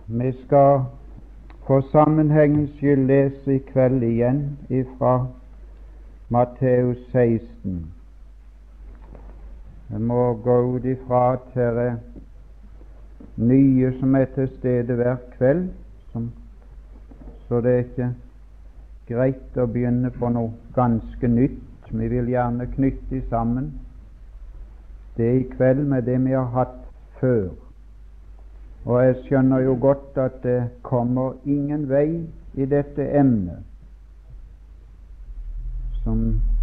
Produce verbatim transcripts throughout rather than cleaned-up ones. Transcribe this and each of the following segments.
Vi skal for sammenhengens skyld lese i kveld igjen ifra Matteus seksten. Jeg må gå ut ifra at det er nye som er til stede hver kveld, som, så det er ikke greit å begynne på noe ganske nytt. Vi vil gjerne knytte sammen det i kveld med det vi har hatt før. Og jeg skjønner jo godt at det kommer ingen vei i dette emnet som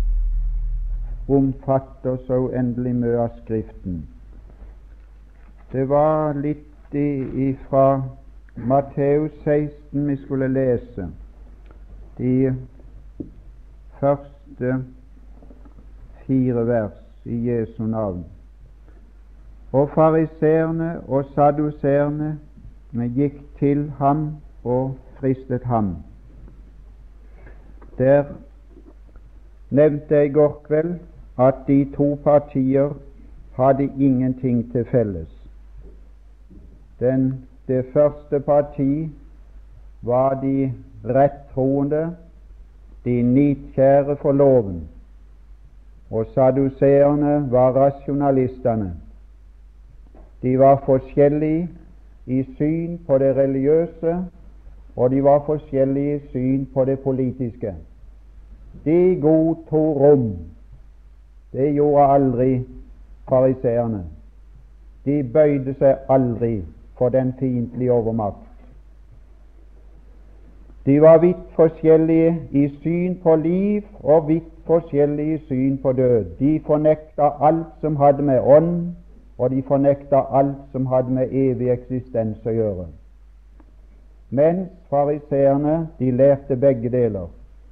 omfatter så uendelig mye av Skriften. Det var litt ifra Matteus seksten vi skulle lese, de første fire vers i Jesu navn. Og fariseerne og sadduseerne gikk til ham og fristet ham. Der nevnte jeg i går kveld at de to partier hadde ingenting til felles. Den, det første parti var de rettroende, de nidkjære for loven, og sadduseerne var rasjonalistene. De var forskjellige i syn på det religiøse, og de var forskjellige i syn på det politiske. De godtok rom. Det gjorde aldri fariseerne. De bøyde seg aldri for den fiendtlige overmakt. De var vidt forskjellige i syn på liv og vidt forskjellige i syn på død. De fornekta alt som hadde med ånd, og de fornekta alt som hadde med evig eksistens å gjøre. Mens fariseerne, de lærte begge deler.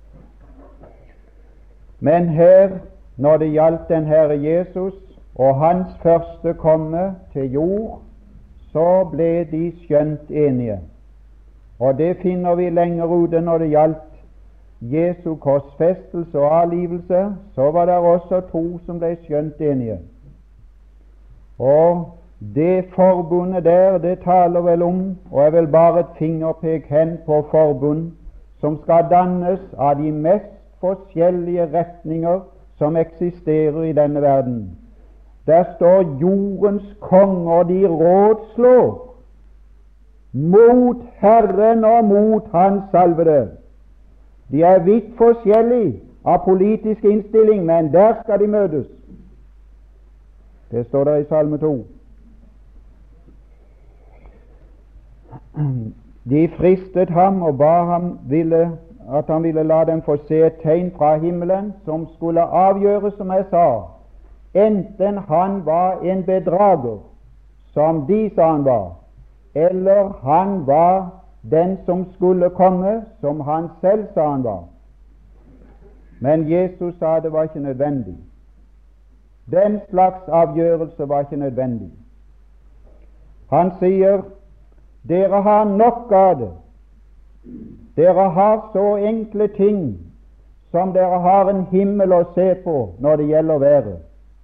Men her, når det gjaldt den Herre Jesus og hans første komme til jord, så ble de skjønt enige. Og det finner vi lenger ute når det gjaldt Jesu korsfestelse og avlivelse, så var det også to som ble skjønt enige. Og det forbundet der, det taler vel om, og er vel bare et fingerpek hen på forbund som skal dannes av de mest forskjellige retninger som eksisterer i denne verden. Der står jordens konger, de rådslår mot Herren og mot Hans salvede. De er vidt forskjellige av politisk innstilling, men der skal de møtes. Det står der i Salme to. De fristet ham og ba ham ville, at han ville la dem få se et tegn fra himmelen som skulle avgjøre, som jeg sa, enten han var en bedrager, som de sa han var, eller han var den som skulle komme, som han selv sa han var. Men Jesus sa det var ikke nødvendig. Den slags avgjørelse var ikke nødvendig. Han sier, dere har nok av det. Dere har så enkle ting som dere har en himmel å se på når det gjelder været.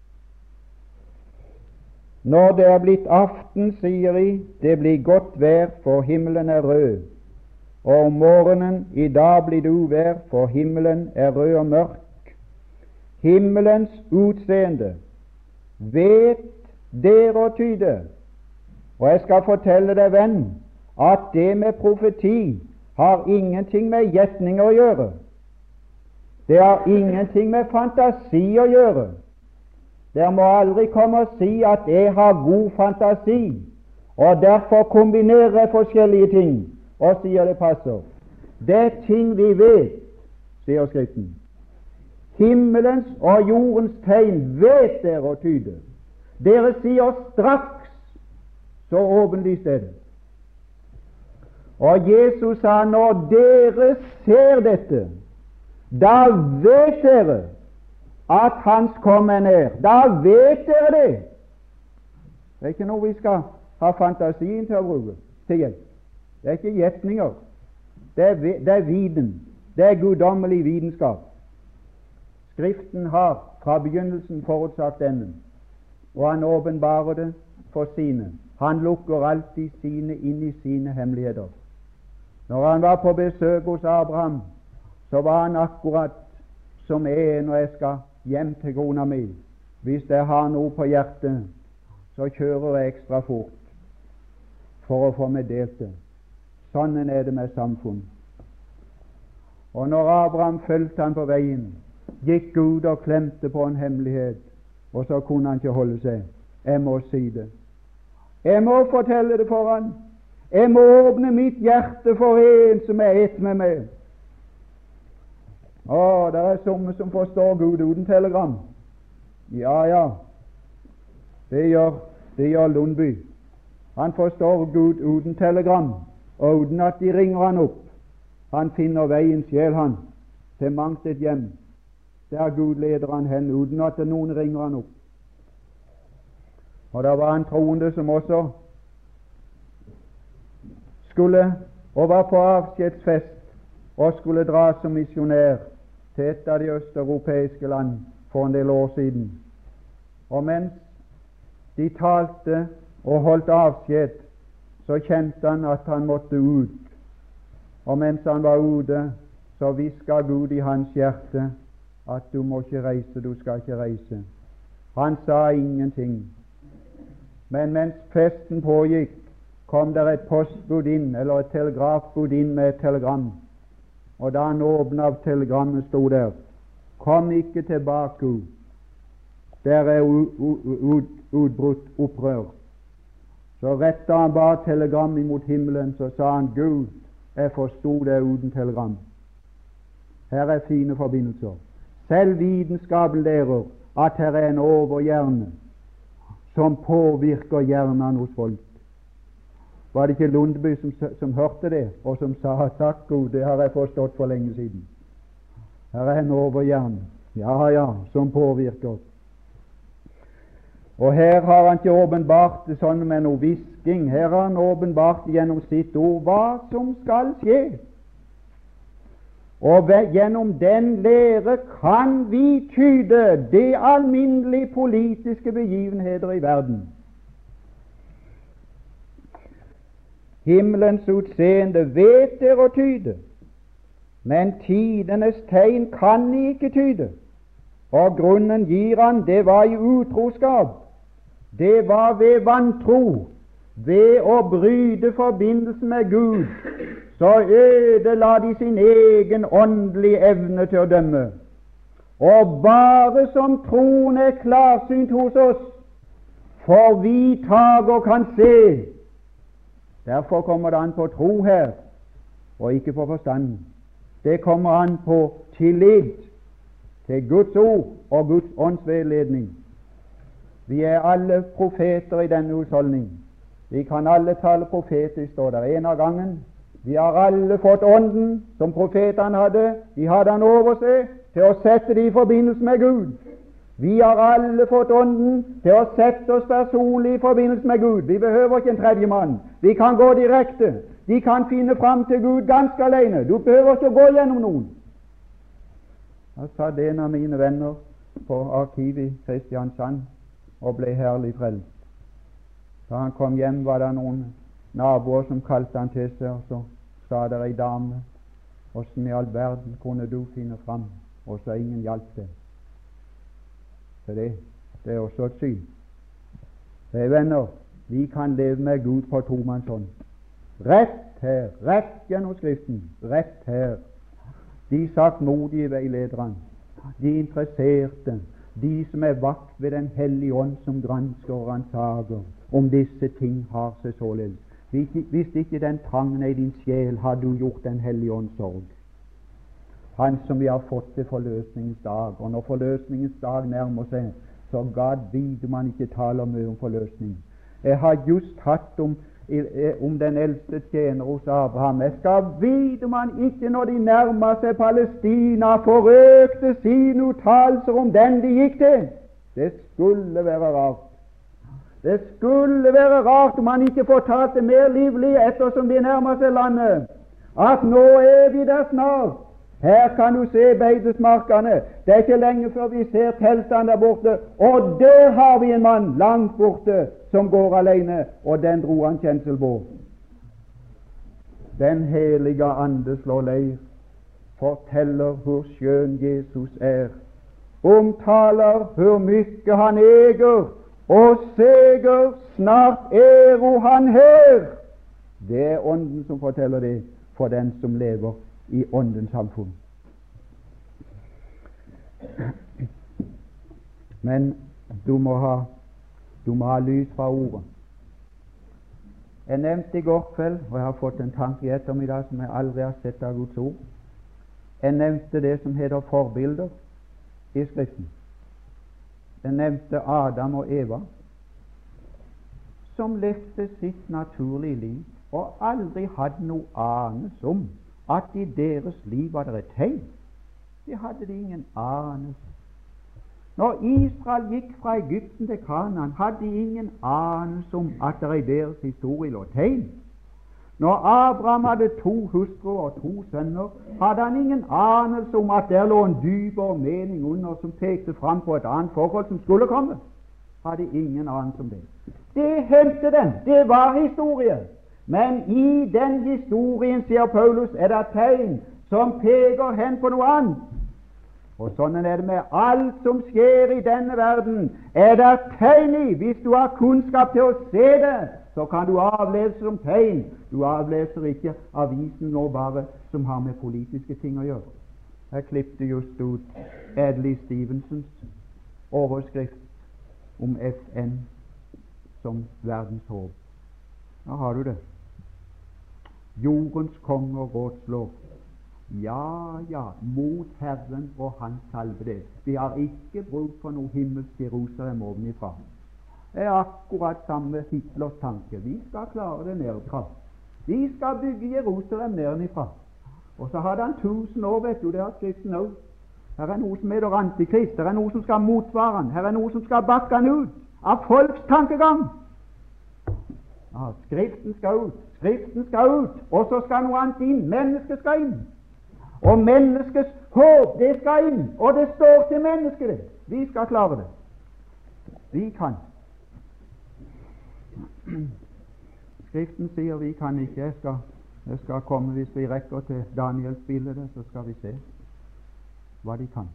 Når det er blitt aften, sier de, det blir godt vær, for himmelen er rød. Og om morgenen, i dag blir det uvær, for himmelen er rød og mørk. Himmelens utseende vet dere å tyde. Og jeg skal fortelle deg, venn, at det med profeti har ingenting med gjetninger å gjøre. Det har ingenting med fantasi å gjøre. Dere må aldri komme og si at jeg har god fantasi, og derfor kombinerer jeg forskjellige ting og sier det passer. Det er ting vi vet, sier Skriften. Himmelens og jordens tegn vet dere å tyde. Dere sier straks, så åpenlyst er det. Og Jesus sa, når dere ser dette, da vet dere at Hans komme er nær. Da vet dere det. Det er ikke noe vi skal ha fantasien til å bruke til hjelp. Det er ikke gjetninger. Det er, det er viten. Det er guddommelig vitenskap. Skriften har fra begynnelsen forutsagt denne, og han åpenbarer det for sine. Han lukker alltid sine inn i sine hemmeligheter. Når han var på besøk hos Abraham, så var han akkurat som jeg når jeg skal hjem til kona mi. Hvis jeg har noe på hjertet, så kjører jeg ekstra fort for å få meg delt det. Sånn er det med samfunn. Og når Abraham fulgte han på veien, gikk Gud og klemte på en hemmelighet, og så kunne han ikke holde seg. Jeg må si det. Jeg må fortelle det for han. Jeg må åpne mitt hjerte for en som er ett med meg. Å, det er somme som forstår Gud uten telegram. Ja, ja, det gjør, det gjør Lundby. Han forstår Gud uten telegram, og uten at de ringer han opp. Han finner veien sjel, han, til mangt et hjem. Der Gud leder han hen, uten at noen ringer han opp. Og det var en troende som også skulle og var på avskjedsfest og skulle dra som misjonær til et av de østeuropeiske land for en del år siden. Og mens de talte og holdt avskjed, så kjente han at han måtte ut. Og mens han var ute, så hviska Gud i hans hjerte at du må ikke reise, du skal ikke reise. Han sa ingenting. Men mens festen pågikk, kom der et postbud inn, eller et telegrafbud inn med et telegram. Og da han åpnet av telegrammet, sto der: kom ikke tilbake, der er utbrutt opprør. Så rettet han bare telegram imot himmelen, så sa han: Gud, jeg forsto det uten telegram. Her er fine forbindelser. Selv vitenskapen lærer at her er en overhjerne som påvirker hjernen hos folk. Var det ikke Lundby som, som hørte det, og som sa: takk Gud, det har jeg forstått for lenge siden. Her er en overhjerne, ja, ja, som påvirker. Og her har han ikke åpenbart det sånn med noe hvisking. Her har han åpenbart gjennom sitt ord hva som skal skje. Og ved, gjennom den lære kan vi tyde de alminnelige politiske begivenheter i verden. Himmelens utseende vet dere å tyde, men tidenes tegn kan ni ikke tyde. Og grunnen gir han, det var i utroskap. Det var ved vantro, ved å bryte forbindelsen med Gud. Så ødela de sin egen åndelige evne til å dømme. Og bare som troen er klarsynt hos oss, for vi tager kan se. Derfor kommer det an på tro her, og ikke på forstand. Det kommer an på tillit til Guds ord og Guds ånds veiledning. Vi er alle profeter i denne husholdning. Vi kan alle tale profetisk, står der en av gangen. Vi har alle fått ånden som profetene hadde. De hadde han over seg til å sette det i forbindelse med Gud. Vi har alle fått ånden til å sette oss personlig i forbindelse med Gud. Vi behøver ikke en tredje mann. Vi kan gå direkte. De kan finne fram til Gud ganske alene. Du behøver ikke å gå gjennom noen. Da satt en av mine venner på arkivet i Kristiansand og ble herlig frelst. Da han kom hjem, var det noen naboer som kalte han til seg, og så sa det ei dame: åssen i all verden kunne du finne fram? Og så ingen hjalp det. Så det, det er også et syn. Hei, venner, vi kan leve med Gud på tomannshånd. Rett her, rett gjennom Skriften, rett her. De saktmodige veilederne, de interesserte, de som er vakt ved Den hellige ånd, som gransker og ransaker om disse ting har seg således. Hvis ikke den trangen i din sjel, har du gjort Den hellige ånds sorg. Han som vi har fått til forløsningens dag. Og når forløsningens dag nærmer seg, så gad vide man ikke taler mye om forløsning. Jeg har just hatt om, om den eldste tjener hos Abraham. Jeg skal vide man ikke, når de nærmer seg Palestina, forøkte sine uttalelser om den de gikk til. Det skulle være rart. Det skulle være rart om man ikke fortalte det mer livlig ettersom de nærmer seg landet, at nå er vi der snart. Her kan du se beitesmarkene. Det er ikke lenge før vi ser teltene der borte, og der har vi en mann langt borte som går alene, og den dro han kjensel på. Den hellige ande slår leir, forteller hvor skjønn Jesus er, omtaler hvor mye han eger, og seger snart ero han her. Det er Ånden som forteller det for den som lever i Åndens samfunn. Men du må ha du må ha lys fra ordet. Jeg nevnte i går kveld, og jeg har fått en tanke i ettermiddag som jeg aldri har sett av Guds ord. Jeg nevnte det som heter forbilder i Skriften. Jeg nevnte Adam og Eva, som levde sitt naturlige liv og aldri hadde noe anelse om at i deres liv var det et tegn. Det hadde de ingen anelse. Når Israel gikk fra Egypten til Kanaan, hadde de ingen anelse om at det i deres historie lå tegn. Når Abraham hadde to hustruer og to sønner, hadde han ingen anelse om at der lå en dypere mening under som pekte fram på et annet forhold som skulle komme. Hadde ingen anelse om det. Det hendte den. Det var historie. Men i den historien, sier Paulus, er det tegn som peker hen på noe annet. Og sånn er det med alt som skjer i denne verden. Er det tegn i? Hvis du har kunnskap til å se det, så kan du avlese som tegn. Du avleser ikke avisen nå bare som har med politiske ting å gjøre. Jeg klippte just ut Adlai Stevensons overskrift om F N som verdens håp. Da har du det. Jordens konger rådslår. Ja, ja, mot Herren og Hans salvede. Vi har ikke bruk for noe himmelsk Jerusalem ovenifra. Det er akkurat samme Hitlers tanke. Vi skal klare det nedenfra. Vi skal bygge Jerusalem nedenfra. Og så hadde han tusen år, vet du, det har Skriften også. Her er noe som heter antikrist. Her er noe som skal motsvare han. Her er noe som skal bakke han ut av folks tankegang. Ja, Skriften skal ut. Skriften skal ut. Og så skal noe annet inn. Mennesket skal inn. Og menneskets håp, det skal inn. Og det står til mennesket det. Vi skal klare det. Vi kan. Skriften sier vi kan ikke. Jeg skal, jeg skal komme hvis vi rekker til Daniels bilde, så skal vi se hva de kan.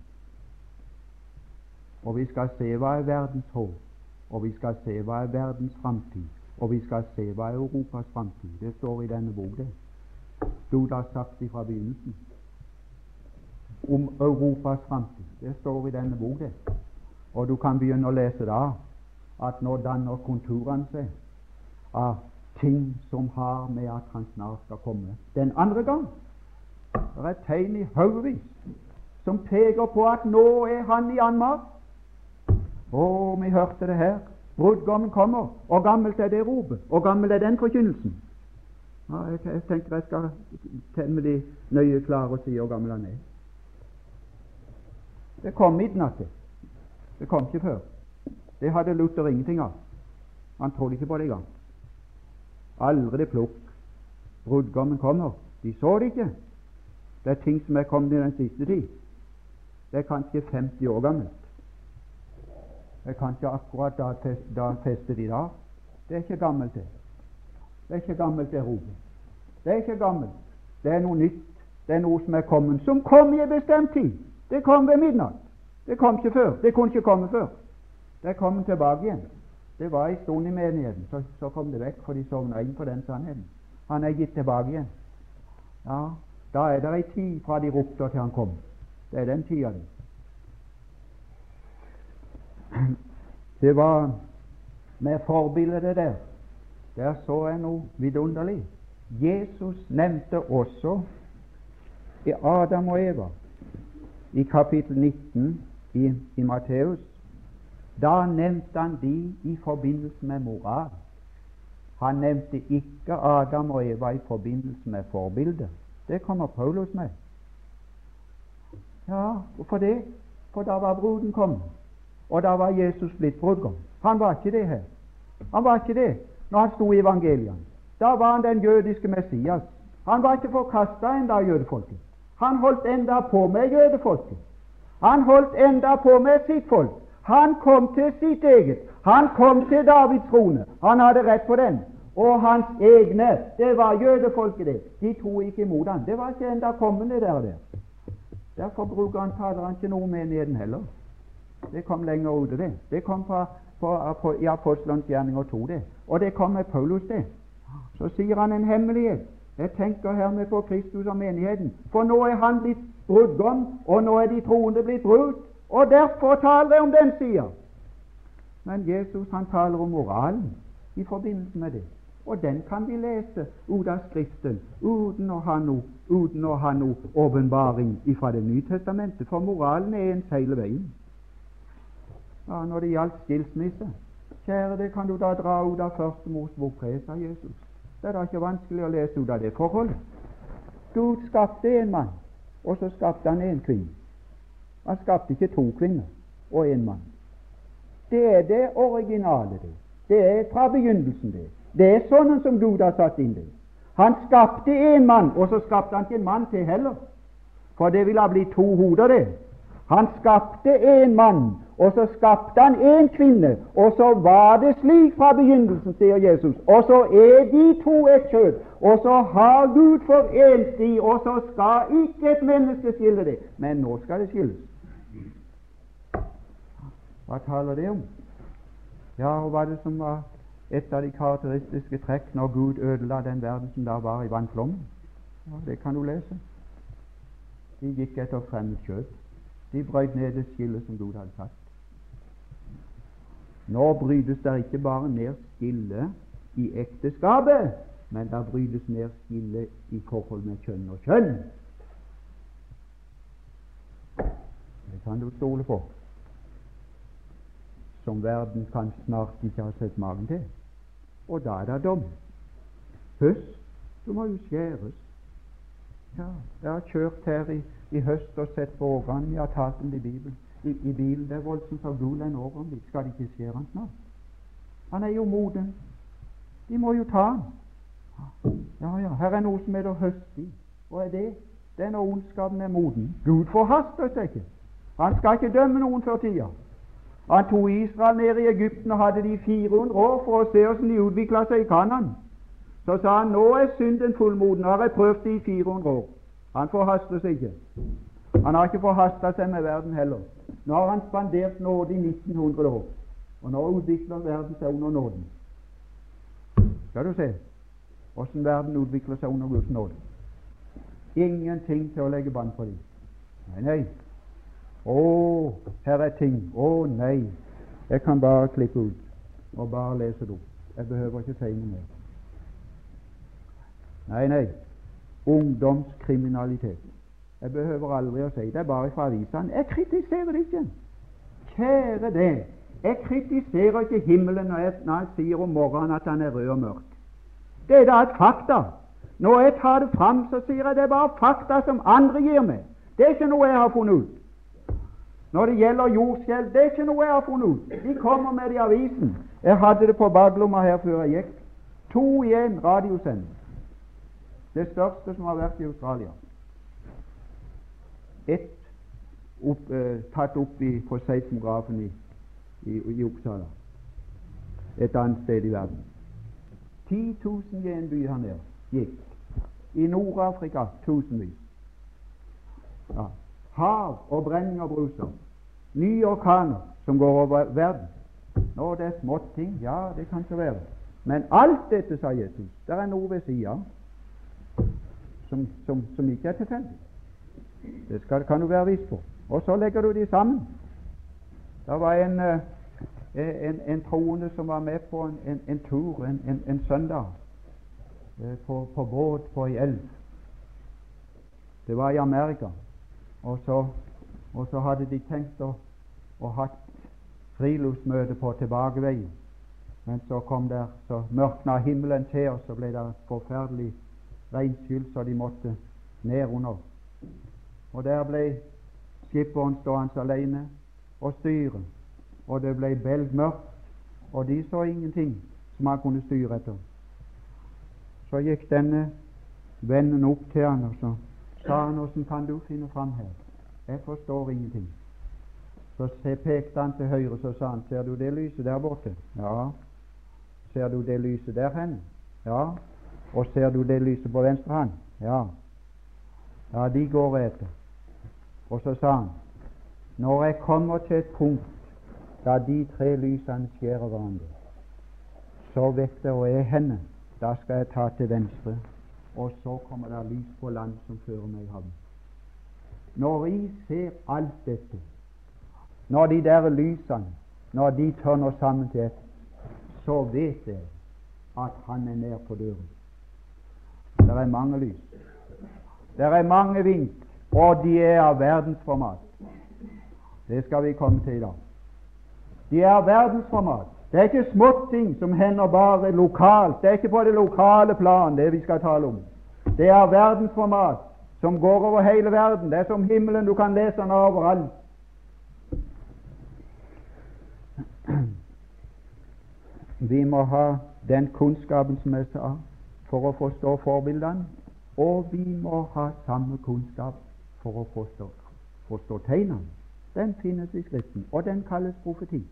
Og vi skal se hva er verdens håp. Og vi skal se hva er verdens framtid. Og vi skal se hva er Europas framtid. Det står i denne bok, det. Stod da sagt fra begynnelsen om Europas framtid. Det står i denne bok, det. Og du kan begynne å lese da at nå danner konturene seg av ting som har med at han snart skal komme den andre gang. Det er et tegn i haugevis som peker på at nå er han i anmarsj. Å, vi hørte det her. Brudgommen kommer, og gammelt er det ropet, og gammel er den forkynnelsen. Ja, jeg, jeg tenker jeg skal temmelig nøye klare å si hvor gammel han er. Det kom midnatt. Det kom ikke før. Det hadde Luther ingenting av. Han trodde ikke på det engang. Aldri det plukk. Brudgommen kommer. De så det ikke. Det er ting som er kommet i den siste tid. Det er kanskje femti år gammelt. Det er kanskje akkurat da, da festet de da. Det er ikke gammelt det. Det er ikke gammelt det ropet. Det er ikke gammelt. Det er noe nytt. Det er noe som er kommet, som kom i en bestemt tid. Det kom ved midnatt. Det kom ikke før. Det kunne ikke komme før. Det er kommet tilbake igjen. Det var en stund i menigheten, så, så kom det vekk, for de sovna inn på den sannheten. Han er gitt tilbake igjen. Ja, da er det en tid fra de ropte til han kom. Det er den tida det. Det var med forbildet der. Der så jeg noe vidunderlig. Jesus nevnte også i Adam og Eva i kapittel nitten i, i Matteus. Da nevnte han de i forbindelse med moral. Han nevnte ikke Adam og Eva i forbindelse med forbildet. Det kommer Paulus med. Ja, hvorfor det? For da var bruden kommet. Og da var Jesus blitt brudgom. Han var ikke det her. Han var ikke det når han sto i evangeliet. Da var han den jødiske Messias. Han var ikke forkastet enda av jødefolket. Han holdt enda på med jødefolket. Han holdt enda på med sitt folk. Han kom til sitt eget. Han kom til Davids trone. Han hadde rett på den. Og hans egne, det var jødefolket det. De tog ikke imot han. Det var ikke enda kommende der og der. Derfor bruker han, taler han ikke noe med menigheten heller. Det kom lenger ut av det. Det kom fra, fra, fra, i Apostelens gjerninger to det. Og det kom med Paulus det. Så sier han en hemmelighet. Jeg tenker hermed på Kristus og menigheten. For nå er han blitt brudgom, og nå er de troende blitt brud. Og derfor taler jeg om den sida. Men Jesus han taler om moralen i forbindelse med det. Og den kan vi lese ut av Skriften uten å ha noe, uten å ha noe åpenbaring fra Det nye testamentet. For moralen er en hele veien. Ja, når det gjaldt skilsmisse, kjære, det kan du da dra ut av første Mosebok tre, sa Jesus. Det er da ikke vanskelig å lese ut av det forholdet. Gud skapte en mann, og så skapte han en kvinne. Han skapte ikke to kvinner og en mann. Det er det originale, det. Det er fra begynnelsen, det. Det er sånn som Gud har satt inn det. Han skapte en mann, og så skapte han ikke en mann til heller. For det ville ha blitt to hoder, det. Han skapte en mann, og så skapte han en kvinne, og så var det slik fra begynnelsen, sier Jesus. Og så er de to et kjød, og så har Gud forent de, og så skal ikke et menneske skille det. Men nå skal det skilles. Hva taler det om? Ja, og hva er det som var et av de karakteristiske trekk når Gud ødela den verden som da var i vannflommen? Ja, det kan du lese. De gikk etter fremmed kjød. De brøt ned det skillet som Gud hadde satt. Nå brytes det ikke bare ned skille i ekteskapet, men det brytes ned skille i forhold med kjønn og kjønn. Det kan du stole på. Som verden kan snart ikke ha sett magen til. Og da er det dom. Høst, du må jo skjæres. Ja, jeg har kjørt her i, i høst og sett på årene. Vi har tatt den i Bibelen. I, i bilen, det er voldsomt så gul en åren. Skal de ikke skjære han snart? Han er jo moden. De må jo ta han. Ja, ja, her er noe som heter høstig. Hva er det? Det er når ondskapen er moden. Gud forhaster seg ikke. Han skal ikke dømme noen før tida. Han tok Israel ned i Egypten og hadde de fire hundre år for å se hvordan de utviklet seg i Kanaan. Så sa han, nå er synden fullmoden. Nå har jeg prøvd det i fire hundre år. Han forhaster seg ikke. Han har ikke forhastet seg med verden heller. Nå har han spandert nåde i nitten hundre år. Og nå utvikler verden seg under nåden. Skal du se hvordan verden utvikler seg under Guds nåde. Ingenting til å legge bånd på dem. Nei, nei. Å, her er ting. Å, nei. Jeg kan bare klippe ut og bare lese det opp. Jeg behøver ikke si noe mer. Nei, nei. Ungdomskriminalitet. Jeg behøver aldri å si det. Det er bare fra avisene. Jeg kritiserer det ikke. Kjære det. Jeg kritiserer ikke himmelen når jeg, når jeg sier om morgenen at han er rød og mørk. Det er da et fakta. Når jeg tar det fram, så sier jeg det er bare fakta som andre gir meg. Det er ikke noe jeg har funnet ut. Når det gjelder jordskjelv, det er ikke noe jeg har funnet ut. De kommer med det i avisen. Jeg hadde det på baklomma her før jeg gikk. To i en radiosending. Det største som har vært i Australia. Ett opp, eh, tatt opp i, på seismografen i, i, i Uppsala. Et annet sted i verden. ti tusen i en by her nede gikk. I Nord-Afrika tusenvis. Ja. Hav og brenning og bruser. Nye orkaner som går over verden. Nå, det er smått ting. Ja, det kan ikke være. Men alt dette, sa Jesus, det er noe ved sida som, som, som ikke er tilfeldig. Det skal, kan du være viss på. Og så legger du de sammen. Det var en, en, en troende som var med på en, en, en tur en, en, en søndag på, på båt på ei elv. Det var i Amerika. Og så, og så hadde de tenkt å, å ha friluftsmøte på tilbakeveien. Men så kom der, så mørkna himmelen til, og så ble det forferdelig regnskyll, så de måtte ned under. Og der ble skipperen stående alene og styre. Og det ble belgmørkt, og de så ingenting som han kunne styre etter. Så gikk denne vennen opp til han, og så sa han, åssen kan du finne fram her? Jeg forstår ingenting. Så se, pekte han til høyre, så sa han, ser du det lyset der borte? Ja. Ser du det lyset der hen? Ja. Og ser du det lyset på venstre hånd? Ja. Ja, de går etter. Og så sa han, når jeg kommer til et punkt da de tre lysene skjærer hverandre, så vet jeg hvor jeg henne. Da skal jeg ta til venstre, og så kommer det lys på land som fører meg i havn. Når jeg ser alt dette, når de der lysene, når de tørner sammen til ett, så vet jeg at han er nær på døren. Det er mange lys. Det er mange vink, og de er av verdensformat. Det skal vi komme til i dag. De er av verdensformat. Det er ikke småting som hender bare lokalt. Det er ikke på det lokale plan det vi skal tale om. Det er av verdensformat som går over hele verden. Det er som himmelen, du kan lese den overalt. Vi må ha den kunnskapen som jeg sa, for å forstå forbildene, og vi må ha samme kunnskap for å forstå, forstå tegnene. Den finnes i Skriften, og den kalles profeti.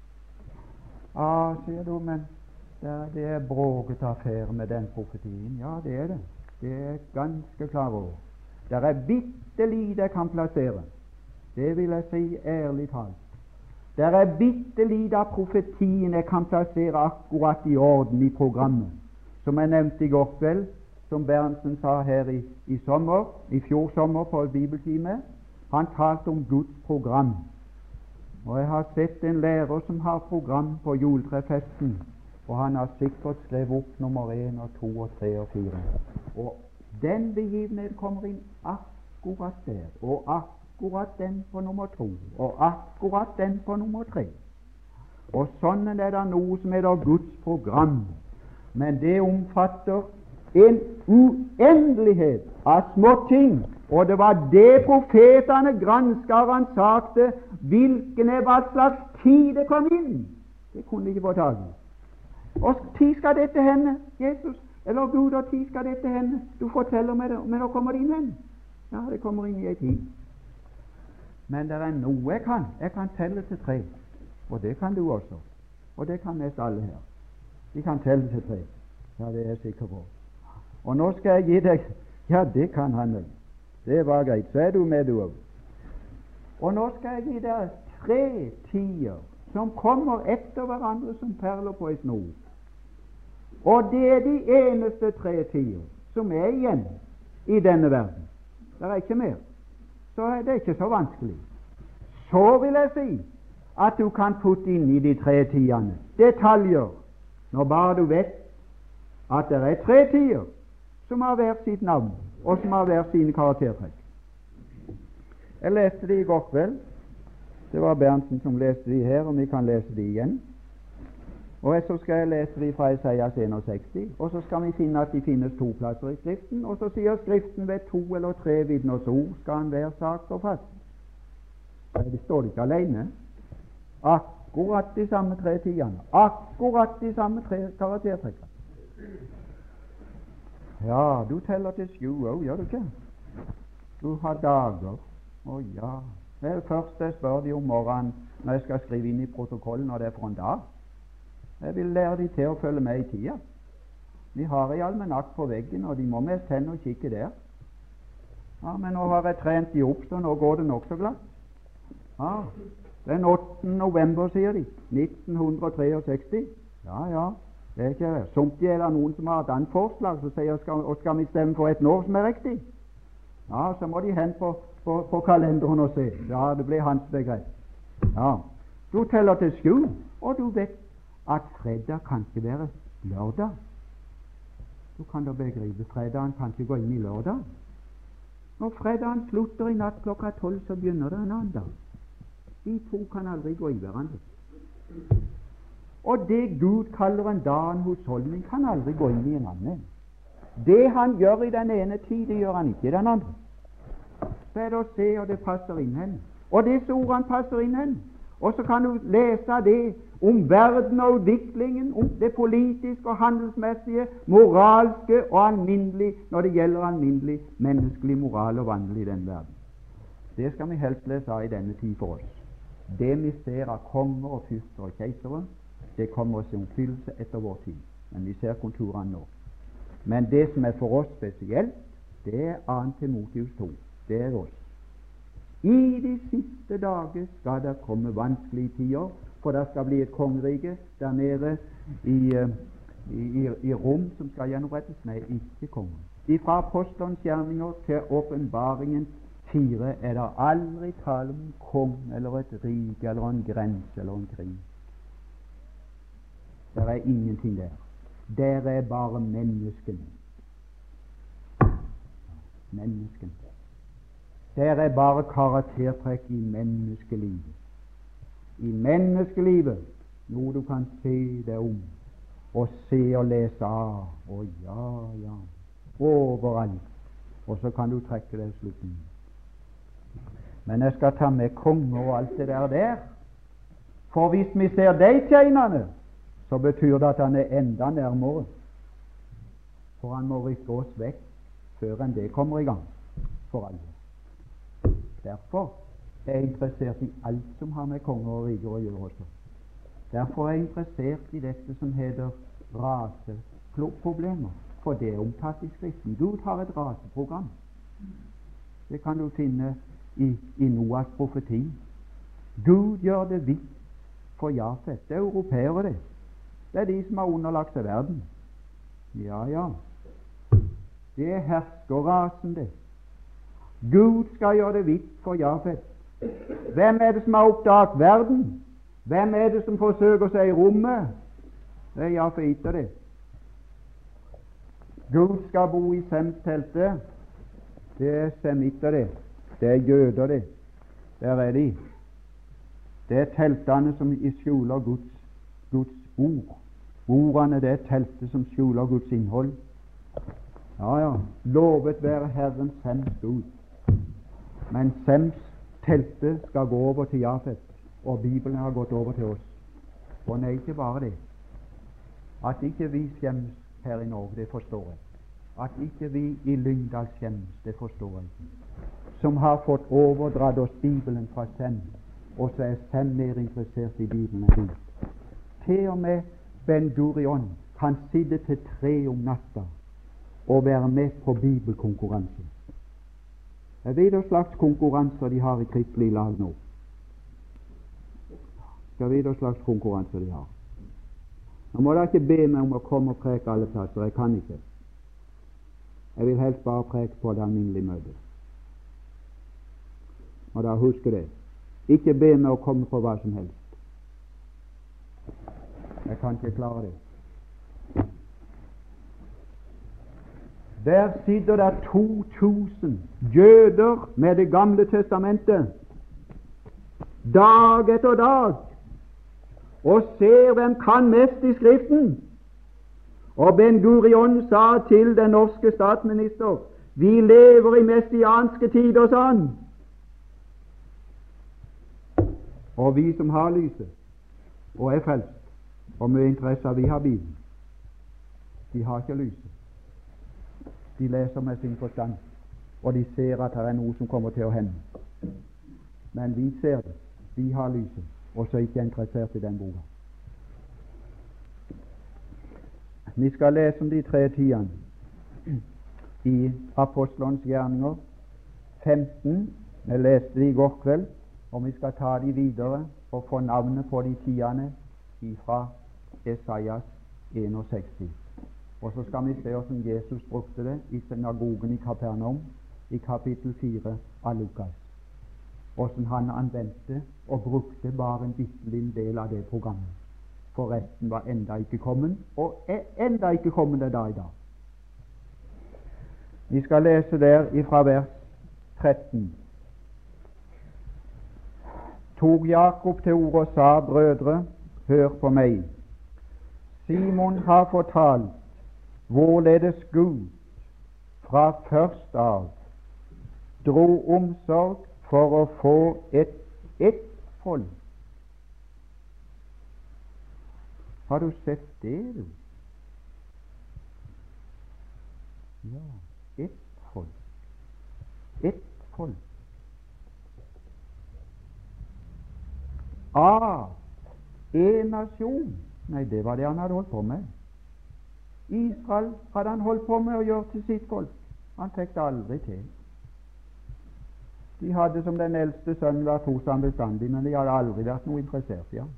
Ah, sier du, men det er bråket affære med den profetien. Ja, det er det. Det er ganske klar over. Det er bitte lite jeg kan plassere. Det vil jeg si ærlig talt. Det er bitte lite av profetien jeg kan plassere akkurat i orden i programmet. Som jeg nevnte i går kveld, som Berntsen sa her i, i sommer, i fjor sommer på bibeltime. Han talte om Guds program. Og jeg har sett en lærer som har program på juletrefesten, og han har sikkert skrevet opp nummer én og to og tre og fire. Og den begivenhet kommer inn akkurat der, og akkurat den på nummer to, og akkurat den på nummer tre. Og sånn er det noe som heter Guds program, men det omfatter en uendelighet av små ting. Og det var det profetene granskeren sagte, hvilken er hva slags tid det kom inn. Det kunne de ikke få tak i. Og tid skal dette hende, Jesus, eller Gud, og tid skal dette hende. Du forteller meg det, men nå kommer det inn hen. Ja, det kommer inn i en tid. Men det er noe jeg kan. Jeg kan telle til tre. Og det kan du også. Og det kan mest alle her. De kan telle til tre. Ja, det er jeg sikker på. Og nå skal jeg gi deg. Ja, det kan han vel. Det var greit. Så er du med, du òg. Og nå skal jeg gi deg tre tider som kommer etter hverandre som perler på et snor. Og det er de eneste tre tider som er igjen i denne verden. Det er ikke mer. Så er det ikke så vanskelig. Så vil jeg si at du kan putte inn i de tre tidene detaljer, når bare du vet at det er tre tider som har hvert sitt navn, og som har hver sine karaktertrekk. Jeg leste det i går kveld. Det var Berntsen som leste de her, og vi kan lese de igjen. Og så skal jeg lese de fra Isaias enogseksti, og så skal vi finne at de finnes to plasser i Skriften, og så sier Skriften ved to eller tre vitners ord skal han være sak og fast. Det står det ikke alene. Akkurat de samme tre tidene. Akkurat de samme tre karaktertrekkene. Ja, du teller til sju òg, gjør du ikke? Du har dager. Å ja. Det er det første jeg spør de om morgenen når jeg skal skrive inn i protokollen når det er for en dag. Jeg vil lære de til å følge med i tida. Vi har en almanakk på veggen, og de må mest henne og kikke der. Ja, men nå har jeg trent de opp, så nå går det nokså glatt. Ja, den åttende november, sier de. nitten sekstistre. Ja, ja. Det er ikke det. Somtid er det noen som har et annet forslag, så sier skal, og skal vi stemme for et år som er riktig? Ja, så må de hen på, på, på kalenderen og se. Ja, det blir hans begrep. Ja, du teller til sju, og du vet at fredag kan ikke være lørdag. Du kan da begripe, fredagen kan ikke gå inn i lørdag. Når fredagen slutter i natt klokka tolv, så begynner det en annen dag. De to kan aldri gå i hverandre. Og det Gud kaller en dag, en husholdning, kan aldri gå inn i en annen. Det han gjør i den ene tid, det gjør han ikke i den andre. Så er det å se, og det passer inn hen. Og disse ordene passer inn hen. Og så kan du lese det om verden og utviklingen, om det politiske og handelsmessige, moralske og alminnelig, når det gjelder alminnelig menneskelig moral og vandel i den verden. Det skal vi helst lese av i denne tid for oss. Det vi ser av konger og fyrster og keisere, det kommer oss i oppfyllelse etter vår tid. Men vi ser konturene nå. Men det som er for oss spesielt, det er annet Timotius to. Det er oss. I de siste dager skal det komme vanskelige tider, for det skal bli et kongerike der nede i, i, i Rom som skal gjenopprettes. Nei, ikke kongen. Fra apostelens gjerninger til åpenbaringen fire er det aldri tale om en kong eller et rike eller en grense eller en krig. Det er ingenting der. Der er bare mennesken. Mennesken. Der er bare karaktertrekk i menneskelivet. I menneskelivet noe du kan se deg om og se og lese av. Og ja, ja, overalt. Og så kan du trekke deg slutten. Men jeg skal ta med konger og alt det der der. For hvis vi ser de tegnene, så betyr det at han er enda nærmere. For han må rykke oss vekk før enn det kommer i gang for alle. Derfor er jeg interessert i alt som har med konger og riker å gjøre også. Derfor er jeg interessert i dette som heter raseproblemer, for det er omtatt i Skriften. Gud har et raseprogram. Det kan du finne i, i Noas profeti. Gud gjør det hvitt for Jafet. Det er europeere, det. Det er de som har underlagt seg verden. Ja, ja. Det er herskerrasen, det. Gud skal gjøre det hvitt for Jafet. Hvem er det som har oppdaget verden? Hvem er det som forsøker seg i rommet? Det er jafeiter, det. Gud skal bo i Sems-teltet. Det er semitter, det. Det er jøder, det. Der er de. Det er teltene som skjuler Guds, Guds ord. Ordene, det er teltet som skjuler Guds innhold. Ja, ja. Lovet være Herren Sems Gud. Men Sems teltet skal gå over til Jafet, og Bibelen har gått over til oss. Og nei, ikke bare det. At ikke vi skjemmes her i Norge, det forstår jeg. At ikke vi i Lyngdal skjemmes, det forstår jeg. Som har fått overdratt oss Bibelen fra Sem, og så er Sem mer interessert i Bibelen enn vi. Til og med Ben Gurion kan sitte til tre om natta og være med på bibelkonkurranse. Jeg vet hva slags konkurranser de har i kristelig lag nå. Jeg vet hva slags konkurranser de har. Nå må dere ikke be meg om å komme og preke alle plasser. Jeg kan ikke. Jeg vil helst bare preke på det alminnelige møtet. Og da husker det. Ikke be meg å komme på hva som helst. Jeg kan ikke klare det. Der sitter det to tusen jøder med Det gamle testamentet dag etter dag og ser hvem kan mest i Skriften. Og Ben Gurion sa til den norske statsminister: vi lever i messianske tider, sa han. Og vi som har lyset og er frelst og med interesse, vi har Bibelen. De har ikke lyset. De leser med sin forstand, og de ser at det er noe som kommer til å hende. Men vi ser det. Vi har lyset, og så er ikke interessert i den boka. Vi skal lese om de tre tidene i Apostelens gjerninger femten. Vi leste det i går kveld, og vi skal ta de videre og få navnet på de tidene fra Esaias enogseksti. Og så skal vi se hvordan Jesus brukte det i synagogen i Kapernaum i kapittel fire av Lukas. Hvordan han anvendte og brukte bare en bitte liten del av det programmet. For resten var enda ikke kommet, og er enda ikke kommet det da i dag. Vi skal lese der ifra vers tretten. Tok Jakob til orde og sa: brødre, hør på meg. Simon har fortalt hvorledes Gud fra først av dro omsorg for å få et ett folk Har du sett det, du? Ja, ett folk. Ett folk. Av en nasjon. Nei, det var det han hadde holdt på med. Israel hadde han holdt på med å gjøre til sitt folk. Han fikk det aldri til. De hadde som den eldste sønnen vært hos ham bestandig, men de hadde aldri vært noe interessert i ham.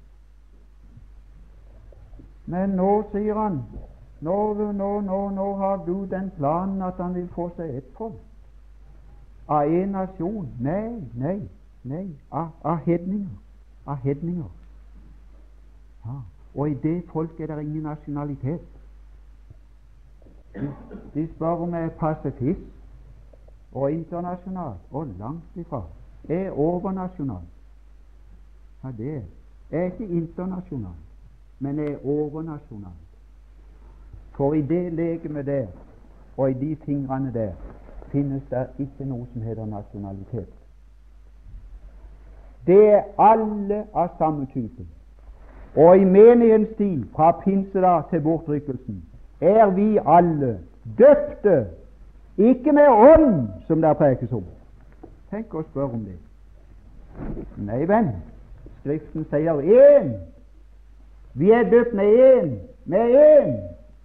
Men nå sier han, nå, nå, nå, nå har Gud den planen at han vil få seg et folk. Av en nasjon. Nei, nei, nei. Av, av hedninger. Av hedninger. Ja. Og i det folk er det ingen nasjonalitet. De, de spør om jeg er pasifist og internasjonal, og langt ifra. Jeg er overnasjonal. Ja, det er. Jeg er ikke internasjonal, men jeg er overnasjonal. For i det legemet der, og i de fingrene der, finnes det ikke noe som heter nasjonalitet. Det er alle av samme type. Og i menighetens tid, fra pinsedag til bortrykkelsen, er vi alle døpte, ikke med ånd, som det prekes om. Tenk å spørre om det. Nei, venn, Skriften sier én. Vi er døpt med én, med én.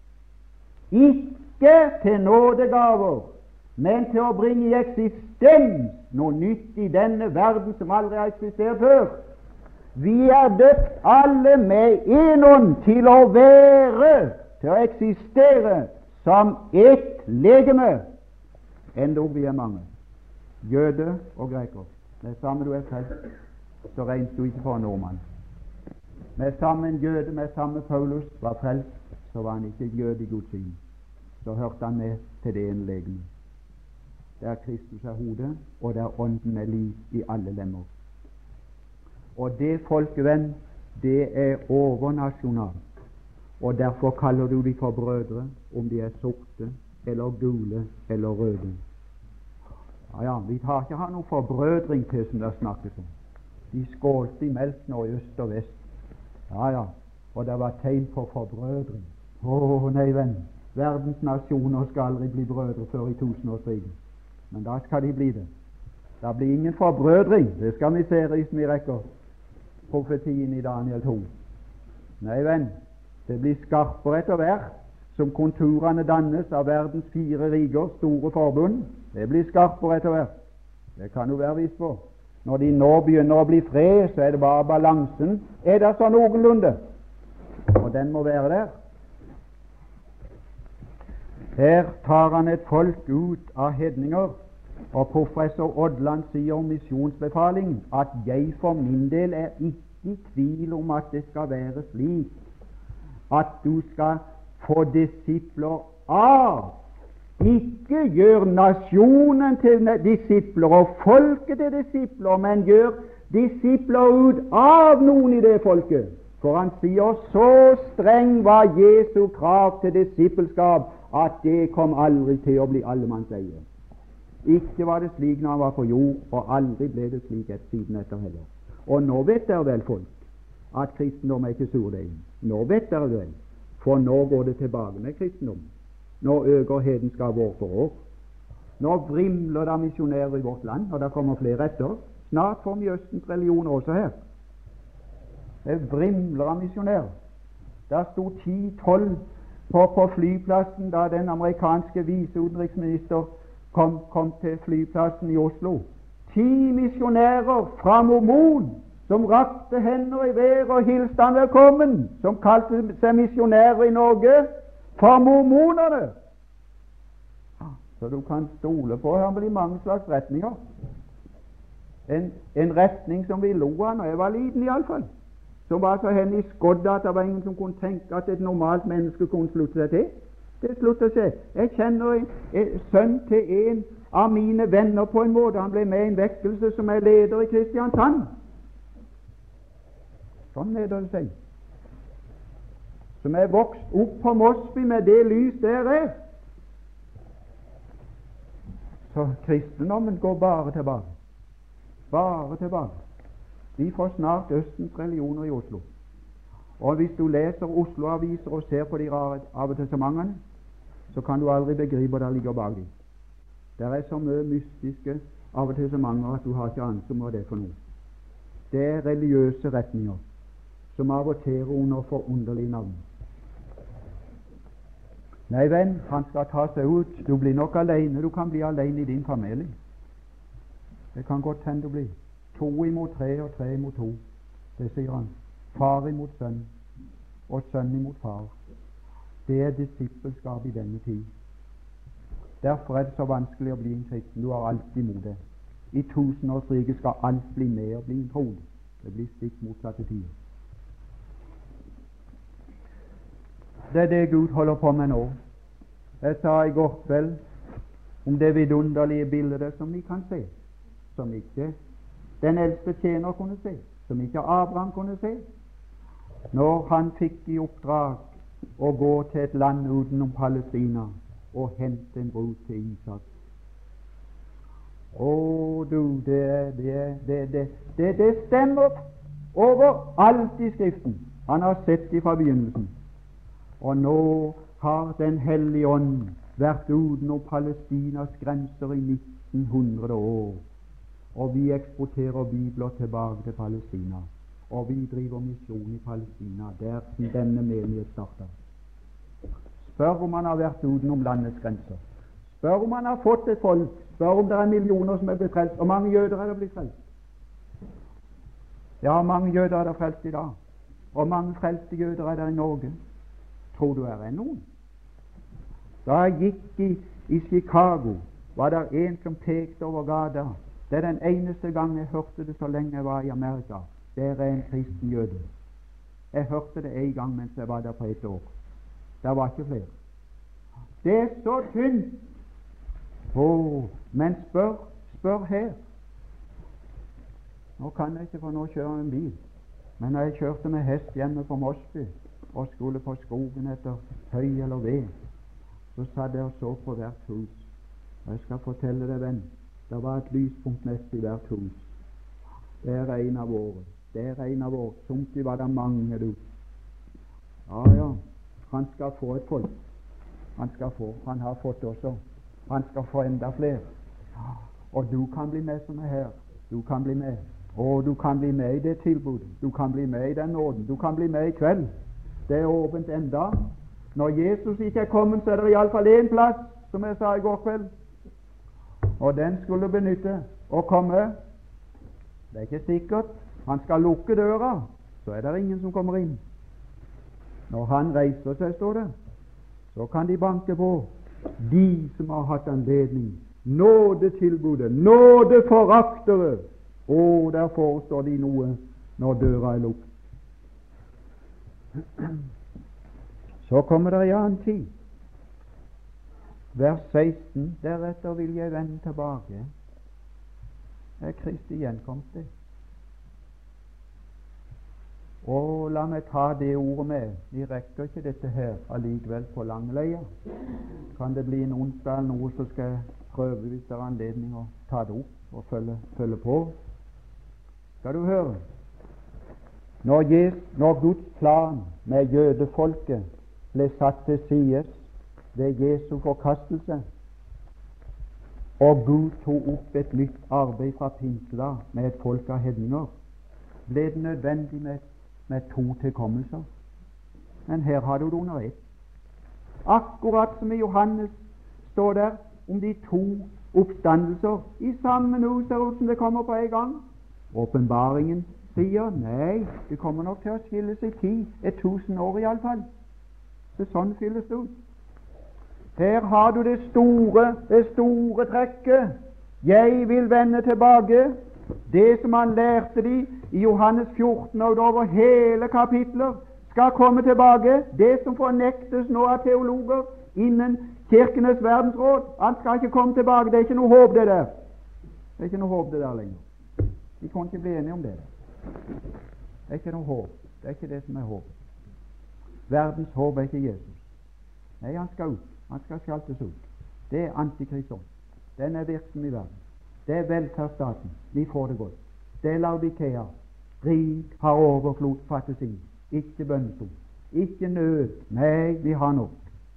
Ikke til nådegaver, men til å bringe i eksistens noe nytt i denne verden som aldri har eksistert før. Vi er døpt alle med én ånd til å være, til å eksistere som ett legeme, endog vi er mange, jøde og greker. Med samme du er frelst, så regnes du ikke for en nordmann. Med samme en jøde, med samme Paulus var frelst, så var han ikke jøde i Guds syn. Så hørte han med til det ene legeme. Der Kristus er hodet, og der ånden er liv i alle lemmer. Og det, folkevenn, det er overnasjonalt. Og derfor kaller du de for brødre, om de er sorte, eller gule, eller røde. Ja, ja, vi tar ikke ha noe forbrødring til som det snakkes om. De skålte i melk nå i øst og vest. Ja, ja, og det var tegn på forbrødring. Å, nei, venn, verdens nasjoner skal aldri bli brødre før i tusenårsriket. Men da skal de bli det. Det blir ingen forbrødring. Det skal vi se hvis vi rekker profetien i Daniel to. Nei, venn, det blir skarpere etter hvert som konturene dannes av verdens fire riker, store forbund. Det blir skarpere etter hvert. Det kan du være viss på. Når de nå begynner å bli fred, så er det bare balansen. Er det så noenlunde? Og den må være der. Her tar han et folk ut av hedninger, og professor Odland sier om misjonsbefalingen at jeg for min del er ikke i tvil om at det skal være slik at du skal få disipler av. Ikke gjør nasjonen til disipler og folket til disipler, men gjør disipler ut av noen i det folket. For han sier så streng var Jesu krav til disippelskap at det kom aldri til å bli allemannseie. Ikke var det slik når han var på jord, og aldri ble det slik et siden etter heller. Og nå vet dere vel, folk, at kristendom er ikke surdeig. Nå vet dere vel, for nå går det tilbake med kristendom. Nå øker hedenskap år for år. Nå vrimler det misjonærer i vårt land, og det kommer flere etter. Snart får vi Østens religioner også her. Det vrimler av misjonærer. Der sto ti-tolv på, på flyplassen da den amerikanske viseutenriksminister kom, kom til flyplassen i Oslo. Ti misjonærer fra Mormon som rakte hender i været og hilste han velkommen, som kalte seg misjonærer i Norge, fra mormonerne. Så du kan stole på her blir mange slags retninger. En, en retning som vi lo av når jeg var liten, iallfall. Som var så hen i skodda at det var ingen som kunne tenke at et normalt menneske kunne slutte seg til. Det slutter seg. Jeg kjenner en, en sønn til en av mine venner på en måte. Han ble med i en vekkelse som er leder i Kristiansand. Sånn er det seg. Som er vokst opp på Mosby med det lys der er. Så kristendommen går bare tilbake. Bare tilbake. Vi får snart Østens religioner i Oslo. Og hvis du leser Oslo-aviser og ser på de rare avertissementene, så kan du aldri begripe hva det ligger bak dem. Det er så mye mystiske avertissementer at du har ikke anelse om hva det er for noe. Det er religiøse retninger som averterer under forunderlige navn. Nei, venn, han skal ta seg ut. Du blir nok alene. Du kan bli alene i din familie. Det kan godt hende du blir. To imot tre og tre imot to. Det sier han. Far imot sønn og sønn imot far. Det er disippelskap i denne tid. Derfor er det så vanskelig å bli en kristen. Du har alltid imot det. I tusenårsriket skal alt bli med og bli en trodd. Det blir stikk motsatte tider. Det er det Gud holder på med nå. Jeg sa i går kveld om det vidunderlige bildet som vi kan se, som ikke den eldste tjener kunne se, som ikke Abraham kunne se, når han fikk i oppdrag å gå til et land utenom Palestina og hente en brud til Isak. Å du, det, det, det, det, det, det stemmer overalt i Skriften. Han har sett det fra begynnelsen. Og nå har Den hellige ånd vært utenom Palestinas grenser i nitten hundre år. Og vi eksporterer bibler tilbake til Palestina. Og vi driver misjon i Palestina, der denne menighet starter. Spør om han har vært utenom landets grenser. Spør om han har fått et folk. Spør om det er millioner som er blitt frelst. Og mange jøder er det blitt frelst. Ja, mange jøder er det frelst i dag. Og mange frelste jøder er det i Norge. Tror du er det noen? Da jeg gikk i, i Chicago, var det en som pekte over gata. Det er den eneste gang jeg hørte det så lenge jeg var i Amerika. Det er en kristen jøde. Jeg hørte det en gang mens jeg var der på et år. Det var ikke flere. Det er så tynt. Oh, men spør, spør her. Nå kan jeg ikke, for nå kjører jeg en bil. Men når jeg kjørte med hest hjemme på Mosby og skulle på skogen etter høy eller ved, så satt jeg og så på hvert hus. Og jeg skal fortelle deg, venn, det var et lyspunkt nest i hvert hus. Det er en av våre. Det er en av våre. Somtid var det mange, du. Ja, ja. Han skal få et folk. Han skal få. Han har fått også. Han skal få enda flere. Og du kan bli med som er her. Du kan bli med. Og du kan bli med i det tilbudet. Du kan bli med i den nåden. Du kan bli med i kveld. Det er åpent enda. Når Jesus ikke er kommet, så er det iallfall én plass, som jeg sa i går kveld. Og den skulle benytte å komme. Det er ikke sikkert. Han skal lukke døra, så er det ingen som kommer inn. Når han reiser seg, står det, så kan de banke på. De som har hatt anledning. Nådetilbudet, nådeforaktere. Og der forestår de noe når døra er lukket. Så kommer det i annen tid. Vers seksten. Deretter vil jeg vende tilbake. Det er Kristi gjenkomst. Og la meg ta det ordet med. Vi rekker ikke dette her allikevel på langleia. Kan det bli en onsdag eller noe, så skal jeg prøve, hvis det er anledning, å ta det opp og følge, følge på. Skal du høre? Når, Jesus, når Guds plan med jødefolket ble satt til sides ved Jesu forkastelse, og Gud tok opp et nytt arbeid fra pinsedag med et folk av hedninger, ble det nødvendig med, med to tilkommelser. Men her har du det under ett. Akkurat som i Johannes står der om de to oppstandelser i samme nå, ser ut som det kommer på en gang. Åpenbaringen sier nei, det kommer nok til å skilles i tid, et tusen år i alle fall. Det er sånn fylles det ut. Her har du det store, det store trekket. Jeg vil vende tilbake. Det som han lærte de i Johannes fjorten og over hele kapitler, skal komme tilbake. Det som fornektes nå av teologer innen Kirkenes verdensråd, han skal ikke komme tilbake. Det er ikke noe håp det der. Det er ikke noe håp det der lenger. Vi kan ikke bli enige om det. Det er ikke noe håp. Det er ikke det som er håp. Verdens håp er ikke Jesus. Nei, han skal ut. Han skal skaltes ut. Det er antikristånd. Den er virksom i verden. Det er velferdsstaten. Vi får det godt. Det er Laudikea. Rik har overflod fattes inn. ikke bønnetom, ikke nød. Nei, vi har nok.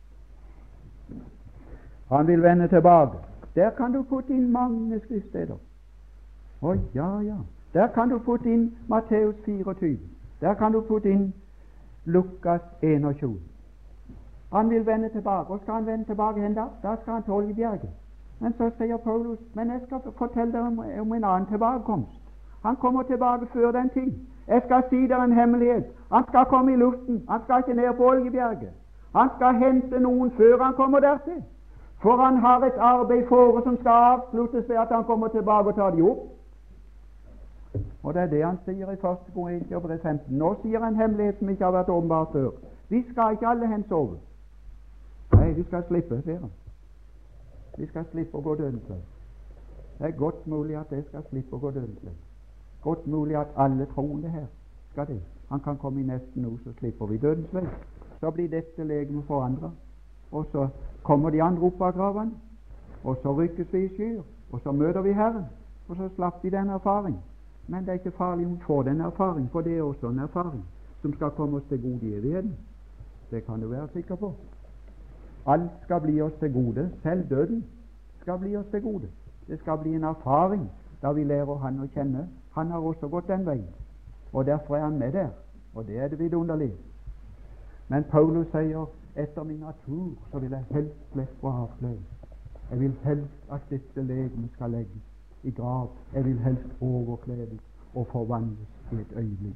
Han vil vende tilbake. Der kan du putte inn mange skriftsteder. Å ja, ja. Der kan du putte inn Matteus fireogtyve. Der kan du putte inn Lukas tjueen. Han vil vende tilbake. Og skal han vende tilbake hen da? Da skal han til Oljeberget. Men så sier Paulus, men jeg skal fortelle dere om, om en annen tilbakekomst. Han kommer tilbake før den tid. Jeg skal si dere en hemmelighet. Han skal komme i luften. Han skal ikke ned på Oljeberget. Han skal hente noen før han kommer dertil. For han har et arbeid fore som skal avsluttes ved at han kommer tilbake og tar de opp. Og det er det han sier i første Korinterbrev femten. Nå sier han en hemmelighet som ikke har vært åpenbart før. Vi skal ikke alle hen sove. Nei, vi skal slippe, sier han. Vi skal slippe å gå dødens vei. Det er godt mulig at jeg skal slippe å gå dødens vei. Godt mulig at alle troende her skal det. Han kan komme i nesten nå, så slipper vi dødens vei. Så blir dette legemet forandret. Og så kommer de andre opp av gravene, og så rykkes vi i skyer, og så møter vi Herren, og så slapp de den erfaring. Men det er ikke farlig om vi får den erfaring, for det er også en erfaring som skal komme oss til gode i evigheten. Det kan du være sikker på. Alt skal bli oss til gode, selv døden skal bli oss til gode. Det skal bli en erfaring da vi lærer Han å kjenne. Han har også gått den veien, og derfor er han med der, og det er det vidunderlige. Men Paulus sier, etter min natur så vil jeg helst slippe å avklø. Jeg vil helst at dette legemet skal legges i grav. Jeg vil helst overkledes og forvandles i et øyeblikk.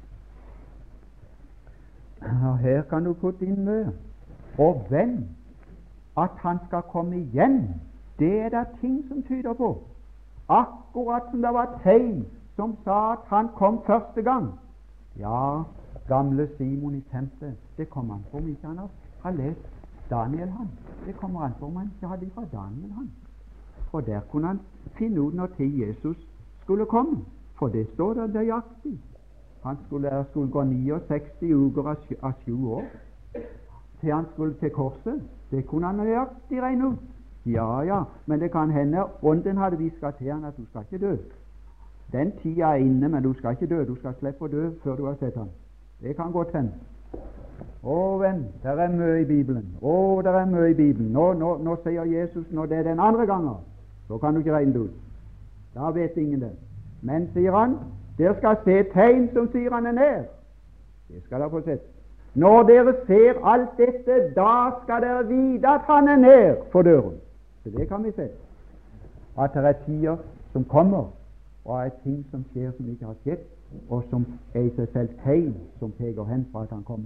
Og her kan du putte inn mye. Og hvem at han skal komme igjen, det er det ting som tyder på. Akkurat som det var tegn som sa at han kom første gang. Ja, gamle Simon i tempelet, det kommer an på om ikke han har, har lest Daniel han. Det kommer an på om han ikke hadde fra Daniel han. For der kunne han finne ut når tid Jesus skulle komme. For det står der nøyaktig. Han skulle, skulle gå seksogni uker av, av sju år til han skulle til korset. Det kunne han nøyaktig regne ut. Ja, ja, men det kan hende ånden hadde visket til han at du skal ikke dø. Den tida er inne, men du skal ikke dø. Du skal slippe å dø før du har sett han. Det kan godt hende. Å, venn, der er mye i Bibelen. Å, der er mye i Bibelen. Nå, nå, nå sier Jesus, når det er den andre gangen, så kan du ikke regne det ut. Da vet ingen det. Men, sier han, dere skal se tegn som sier han er nær. Det skal dere få sett. Når dere ser alt dette, da skal dere vite at han er nær for døren. Så det kan vi se. At det er tider som kommer, og er ting som skjer som ikke har skjedd, og som er i seg selv tegn som peker hen på at han kommer.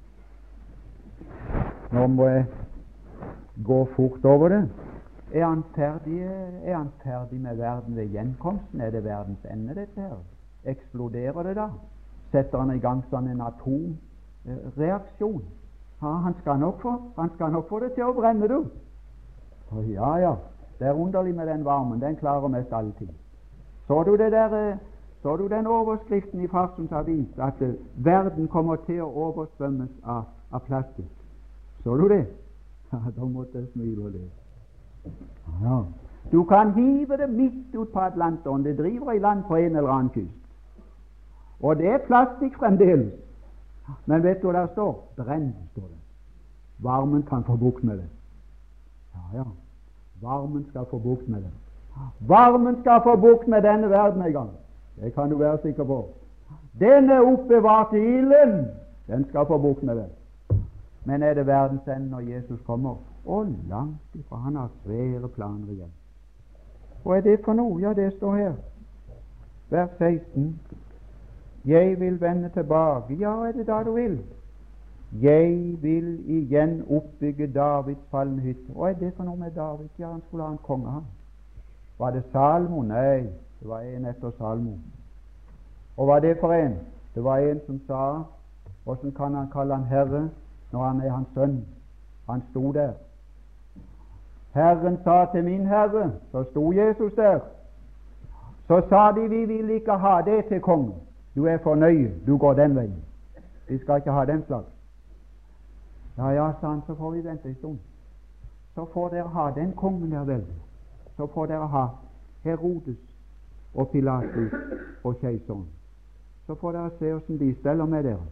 Nå må jeg gå fort over det. Er han ferdig, er han ferdig med verden ved gjenkomsten? Er det verdens ende, dette her? Eksploderer det da? Setter han i gang sånn en atomreaksjon? Ja, han skal nok få, han skal nok få det til å brenne, du. Å, ja, ja, det er underlig med den varmen, den klarer mest alle ting. Så du det der, så du den overskriften i Farsons avis, at uh, verden kommer til å oversvømmes av, av plastikk? Så du det? Ja, da måtte jeg smile og le. Ja. Du kan hive det midt ut på Atlanteren. Det driver i land på en eller annen kyst. Og det er plastikk fremdeles. Men vet du hva der står? Brenn, står det. Varmen kan få bukt med det. Ja, ja. Varmen skal få bukt med det. Varmen skal få bukt med denne verden en gang. Det kan du være sikker på. Denne oppbevarte ilden, den skal få bukt med det. Men er det verdens ende når Jesus kommer? Og langt ifra. Han har svære planer igjen. Hva er det for noe? Ja, det står her. Vers seksten. Jeg vil vende tilbake. Ja, er det da du vil? Jeg vil igjen oppbygge Davids falne hytte. Hva er det for noe med David? Ja, han skulle ha en konge, han. Var det Salmo? Nei, det var en etter Salmo. Og hva er det for en? Det var en som sa, hvordan kan han kalle han herre når han er hans sønn? Han sto der. Herren sa til min herre, så sto Jesus der. Så sa de, vi vil ikke ha det til kongen. Du er for nøye, du går den veien. Vi skal ikke ha den slags. Ja, ja, sa han, så får vi vente en stund. Så får dere ha den kongen der vel. Så får dere ha Herodes og Pilatus og keiseren. Så får dere se hvordan de steller med dere.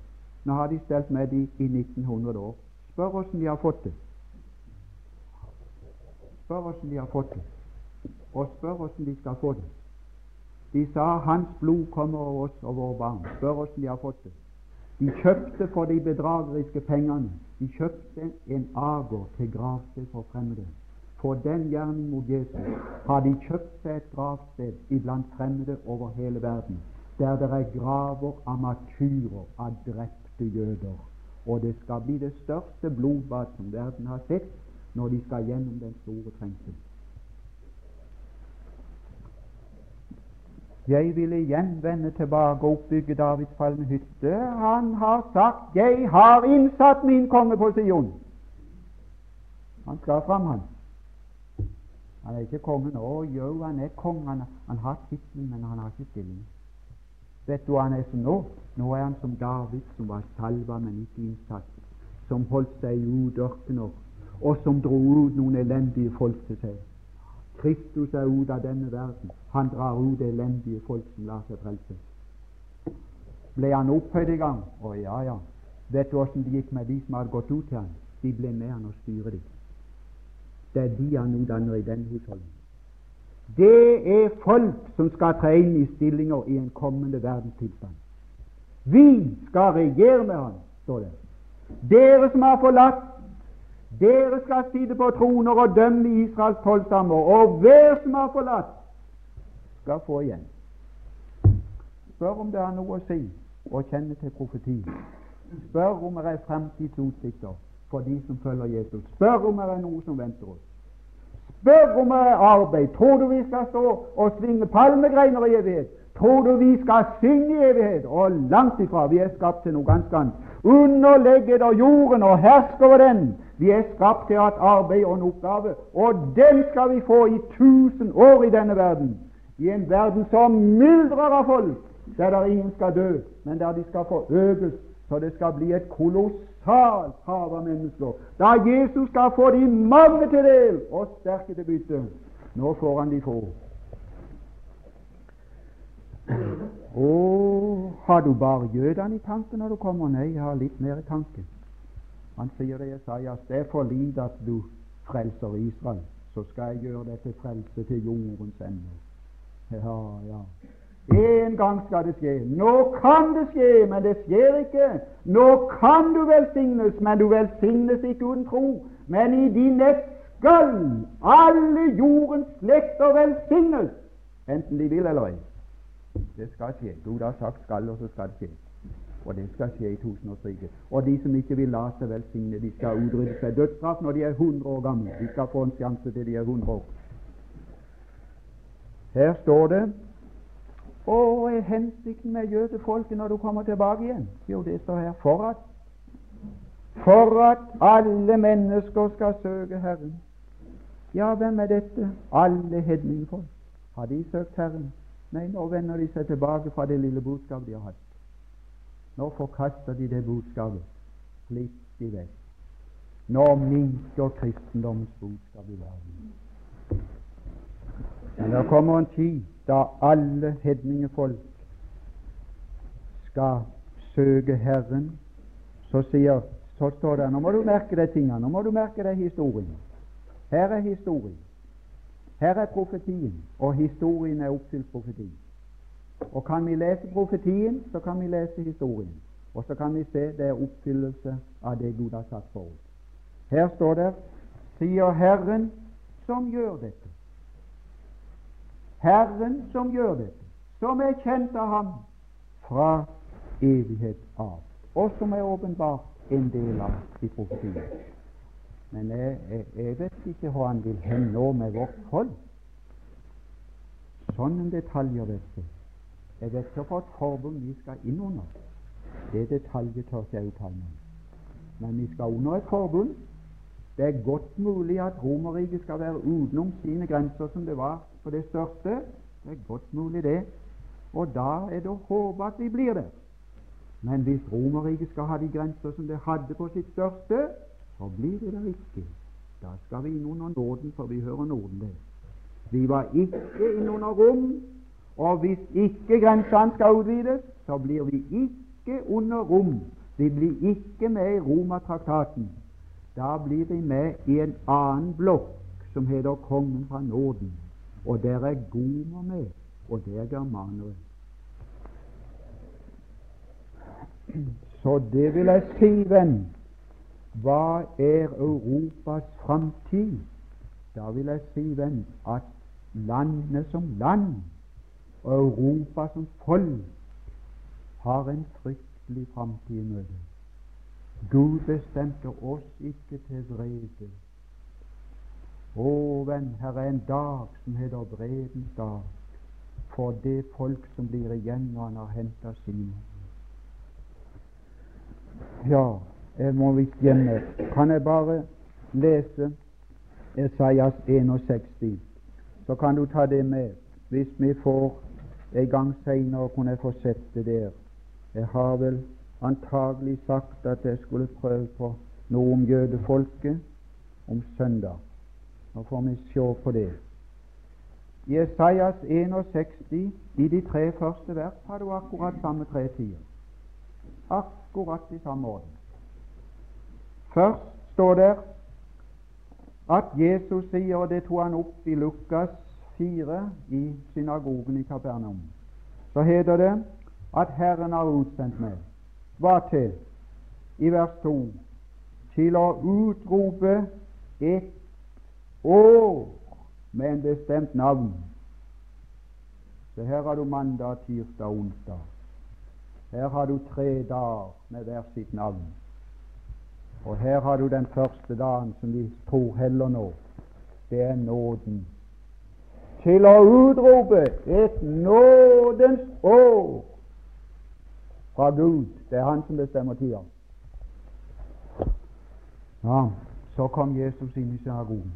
Nå har de stelt med de i nitten hundre år. Spør hvordan de har fått det. Spør hvordan de har fått det. Og spør hvordan de skal få det. De sa 'Hans blod kommer over oss og våre barn'. Spør hvordan de har fått det. De kjøpte for de bedrageriske pengene. De kjøpte en ager til gravsted for fremmede. For den gjerning mot Jesus har de kjøpt seg et gravsted iblant fremmede over hele verden, der det er graver av martyrer, av drepte jøder. Og det skal bli det største blodbad som verden har sett når de skal gjennom den store trengsel. Jeg vil igjen vende tilbake og oppbygge Davids falne hytte. Han har sagt 'Jeg har innsatt min konge på Sion'. Han skal fram, han. Han er ikke kongen. Å jo, han er kongen. Han, han har tittelen, men han har ikke stilling. Vet du han er som nå? Nå er han som David, som var salva, men ikke innsatt, som holdt seg i udørkener, og som dro ut noen elendige folk til seg. Kristus er ut av denne verden. Han drar ut elendige folk som lar seg frelse. Ble han opphøyd i gang? Å ja, ja. Vet du hvordan det gikk med de som hadde gått ut til han? De ble med han og styrer dem. Det er de han utdanner i denne husholdningen. Det er folk som skal tre inn i stillinger i en kommende verdenstilstand. Vi skal regjere med han, står det. Dere som har forlatt, dere skal sitte på troner og dømme Israels tolv stammer, og hver som har forlatt, skal få igjen. Spør om det har noe å si å kjenne til profeti. Spør om det er fremtidsutsikter for de som følger Jesus. Spør om det er noe som venter oss. Spør om det er arbeid. Tror du vi skal stå og svinge palmegreiner i evighet? Tror du vi skal synge i evighet? Og langt ifra. Vi er skapt til noe ganske annet. Underlegget av jorden og hersker over den. Vi er skapt til å ha et arbeid og en oppgave, og den skal vi få i tusen år i denne verden. I en verden som myldrer av folk, der der ingen skal dø, men der de skal forøkes, så det skal bli et kolossalt hav av mennesker. Da Jesus skal få de mange til del og sterke til bytte. Nå får han de få. Å, har du bare jødene i tanken når du kommer? Nei, jeg har litt mer i tanken. Han sier det, Jesajas, det er for lite at du frelser Israel, så skal jeg gjøre det til frelse til jordens ende. Ja, ja. En gang skal det skje. Nå kan det skje, men det skjer ikke. Nå kan du velsignes, men du velsignes ikke uten tro. Men i din ett skal alle jordens slekter velsignes, enten de vil eller ei. Det skal skje. Gud har sagt skal, og så skal det skje. Og det skal skje i tusenårsriket. Og de som ikke vil la seg velsigne, de skal utrydde seg dødsstraff når de er hundre år gamle. De skal få en sjanse til de er hundre år. Her står det: hva er hensikten med jødefolket når du kommer tilbake igjen? Jo, det står her: for at for at alle mennesker skal søke Herren. Ja, hvem er dette? Alle hedningfolk. Har de søkt Herren? Nei, nå vender de seg tilbake fra det lille budskapet de har hatt. Nå forkaster de det budskapet. Flittig vekk. Nå minker kristendommens budskap i verden. Men det kommer en tid da alle hedningefolk skal søke Herren. Så sier, så står det, nå må du merke deg tingene, nå må du merke deg historien. Her er historien. Her er profetien, og historien er oppfylt profeti. Og kan vi lese profetien, så kan vi lese historien. Og så kan vi se det er oppfyllelse av det Gud har satt for oss. Her står det: sier Herren som gjør dette. Herren som gjør dette, som er kjent av ham fra evighet av, og som er åpenbart en del av i profetien. Men jeg, jeg, jeg vet ikke hva han vil hen nå med vårt folk. Sånne detaljer, vet du. Jeg vet ikke hva et forbund vi skal inn under. Det detaljet tør ikke jeg uttale meg. Men vi skal under et forbund. Det er godt mulig at Romerriket skal være utenom sine grenser som det var på det største. Det er godt mulig det. Og da er det å håpe at vi blir der. Men hvis Romerriket skal ha de grenser som det hadde på sitt største, så blir det der ikke. Da skal vi inn under nåden, for vi hører nåden der. Vi var ikke inn under rom, og hvis ikke grensene skal utvides, så blir vi ikke under rom, Vi blir ikke med i Romatraktaten. Da blir vi med i en annen blokk som heter Kongen fra Norden. Og der er gomer med, og der er germanere. Så det vil jeg si, venn, hva er Europas framtid? Da vil jeg si, venn, at landene som land og Europa som folk har en fryktelig framtid i møte. Gud bestemte oss ikke til vrede. Å, venn, her er en dag som heter vredens dag for det folk som blir igjen når han har hentet sine. Ja, jeg må visst hjemme. Kan jeg bare lese Esaias sekstisén, så kan du ta det med. Hvis vi får en gang senere, kunne jeg få sett det der. Jeg har vel antagelig sagt at jeg skulle prøve på noe om jødefolket om søndag. Nå får vi se på det. I Esaias sekstisén, i de tre første vers, har du akkurat samme tre tider. Akkurat i samme orden. Først står der at Jesus sier, og det tog han opp i Lukas fire i synagogen i Kapernaum, så heter det at Herren har utsendt meg. Hva til? I vers to. Til å utrope et år med en bestemt navn. Så her har du mandag, tirsdag, onsdag. Her har du tre dager med hver sitt navn. Og her har du den første dagen som vi tror heller nå. Det er nåden. Til å utrope et nådens år fra Gud. Det er Han som bestemmer tida. Ja, så kom Jesus inn i synagogen.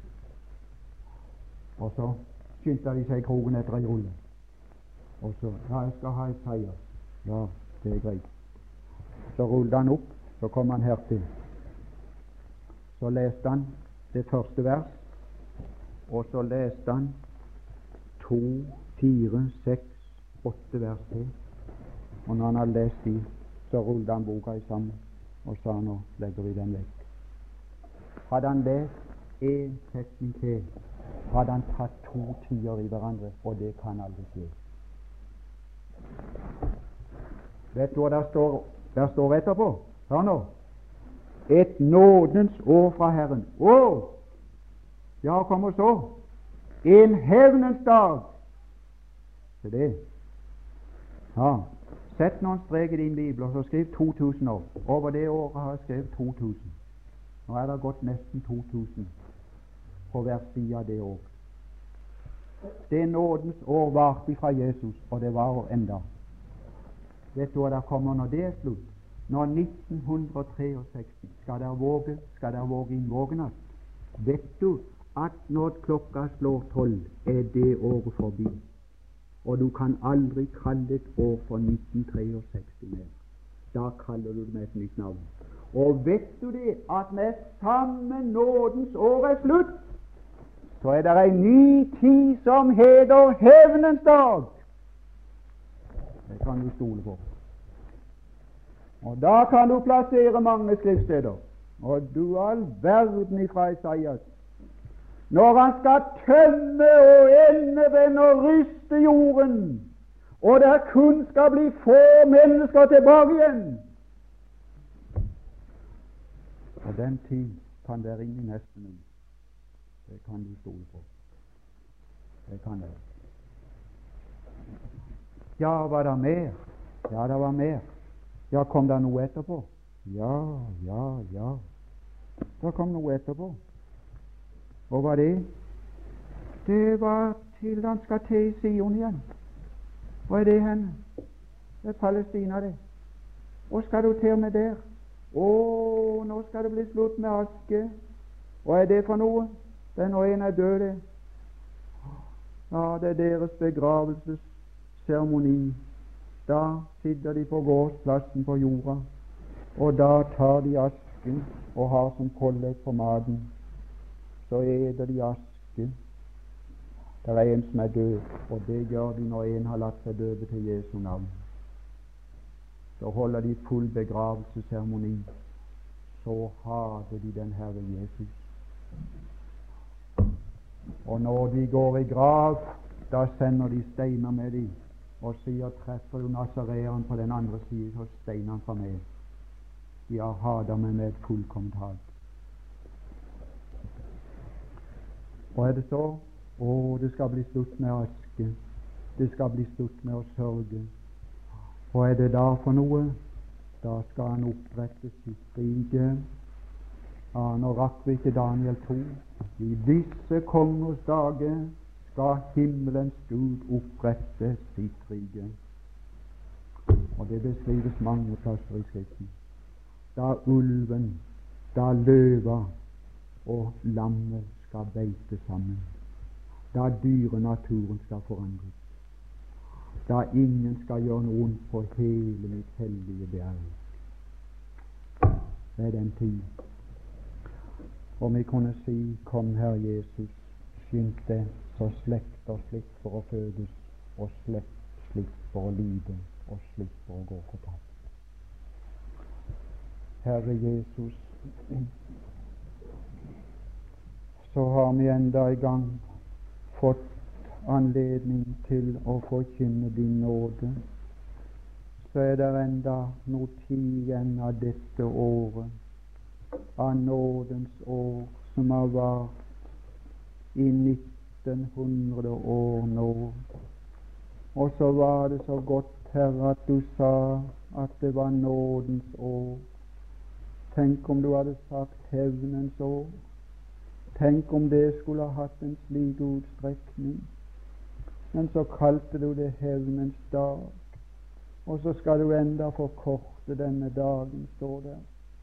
Og så skyndte de seg i kroken etter ei rulle. Og så ja, jeg skal ha et seier. Ja, det er greit. Så rullet han opp. Så kom han hertil. Så leste han det første vers, og så leste han to, fire, seks, åtte vers til. Og når han hadde lest de, så rullet han boka i sammen og sa nå legger vi den vekk. Hadde han lest én setning til, hadde han tatt to tider i hverandre, og det kan aldri skje. Vet du hva der står, der står etterpå? Hør nå. Et nådens år fra Herren. Å! Ja, kom og så. En hevnens dag. Se det. Ja. Sett noen strek i din bibel, og så skriv to tusen år. Over det året har jeg skrevet to tusen. Nå er det gått nesten to tusen på hver side av det år. Det nådens år varte fra Jesus, og det varer enda. Vet du hva der kommer når det er slutt? Når nitten sekstistre skal der våge, skal der våge inn vågenatt. Vet du at når klokka slår tolv, er det året forbi. Og du kan aldri kalle et år for nitten sekstistre mer. Da kaller du det med et nytt navn. Og vet du det, at med samme nådens år er slutt, så er det en ny tid som heter hevnens dag. Det kan du stole på. Og da kan du plassere mange skriftsteder. Og du all verden ifra Esaias. Når han skal tømme og endevende og ryste jorden, og der kun skal bli få mennesker tilbake igjen. Og den tid kan være ingen nesten ny. Det kan du stole på. Det kan det. Ja, var det mer? Ja, det var mer. Ja, kom det noe etterpå? Ja, ja, ja. Det kom noe etterpå. Og hva det? Det var til han skal til i Sion igjen. Hva er det henne? Det er Palestina, det. Og skal du til med der? Å, nå skal det bli slutt med aske. Hva er det for noe? Det er når en er død, det. Ja, det er deres begravelsesseremoni. Da sitter de på gårdsplassen på jorda, og da tar de asken og har som pålegg på maten. Så eter de aske. Det er en som er død, og det gjør de når en har latt seg døpe til Jesu navn. Så så holder de full begravelsesseremoni, så hater de den Herre Jesus. Og når de går i grav, da sender de steiner med dem og sier, treffer du nasareeren på den andre siden, så steiner han fra meg. De har hatet meg med et fullkomment hat. Og er det så? Å, det skal bli slutt med aske. Det skal bli slutt med å sørge. Og er det da for noe? Da skal han opprette sitt rike. Ja, nå rakk vi ikke Daniel to. I disse kongers dager skal himmelens Gud opprette sitt rike. Og det beskrives mange plasser i Skriften. Da ulven, da løva og lammet skal beite sammen. Da dyrenaturen skal forandres. Da ingen skal gjøre noe ondt på hele mitt hellige berg. Det er den tid. Om vi kunne si, kom Herre Jesus, skynd deg, så slekter slipper å fødes, og slekt slipper å lide, og slipper å gå fortapt. Herre Jesus, så har vi enda i gang fått anledning til å forkynne din nåde. Så er det enda noe tid igjen av dette året, av nådens år som har vart i nitten hundre år nå. Og så var det så godt, Herre, at du sa at det var nådens år. Tenk om du hadde sagt hevnens år. Tenk om det skulle ha hatt en slik utstrekning. Men så kalte du det hevnens dag. Og så skal du enda forkorte denne dagen, står det.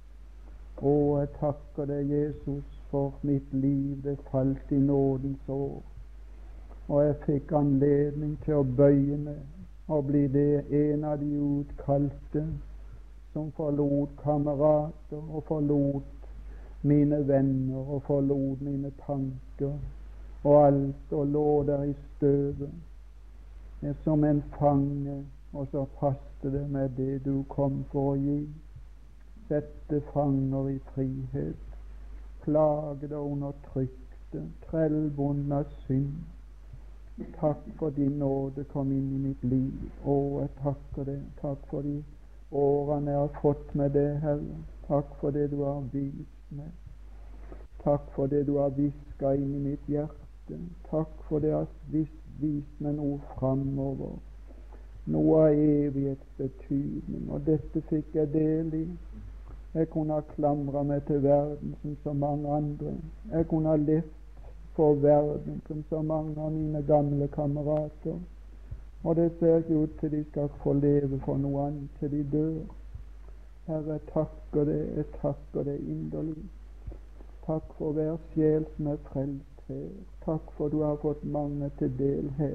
Å, jeg takker deg, Jesus, for mitt liv. Det falt i nådens år. Og jeg fikk anledning til å bøye meg og bli det en av de utkalte som forlot kamerater og forlot mine venner og forlot mine tanker og alt, og lå der i støvet. Jeg som en fange, og så passte det med det du kom for å gi. Sette fanger i frihet, plagede og undertrykte, trellbundne av synd. Takk for din nåde kom inn i mitt liv. Å, jeg takker deg. Takk for de årene jeg har fått med det, Herre. Takk for det du har vist meg. Takk for det du har visket inn i mitt hjerte. Takk for det du har vist, vist meg noe framover. Noe av evighetsbetydning. Og dette fikk jeg del i. Jeg kunne ha klamret meg til verden som så mange andre. Jeg kunne ha levd for verden som så mange av mine gamle kamerater. Og det ser ikke ut til de skal få leve for noe annet til de dør. Herre, jeg takker deg, jeg takker deg inderlig. Takk for hver sjel som er frelst her. Takk for du har fått mange til del her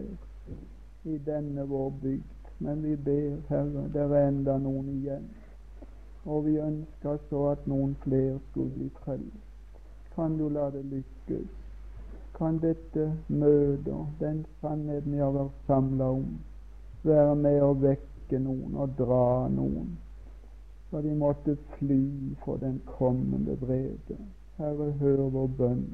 i denne vår bygd. Men vi ber, Herre, det er enda noen igjen. Og vi ønsker så at noen flere skulle bli frelst. Kan du la det lykkes? Kan dette møte, den sannheten vi har vært samlet om, være med å vekke noen og dra noen, så de måtte fly for den kommende vrede. Herre, hør vår bønn.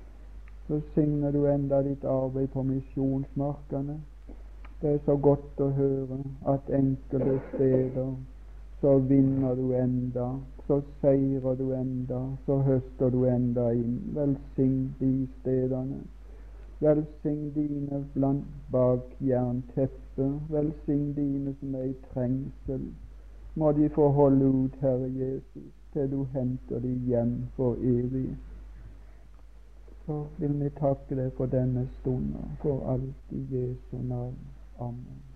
Så signer du enda ditt arbeid på misjonsmarkene. Det er så godt å høre at enkelte steder så vinner du enda, så seirer du enda, så høster du enda inn. Velsign de stedene. Velsign dine blant bak jernteppet. Velsign dine som er i trengsel. Må de få holde ut, Herre Jesus, til du henter de hjem for evig. Så vil vi takke deg for denne stunden, for alt i Jesu navn. Amen.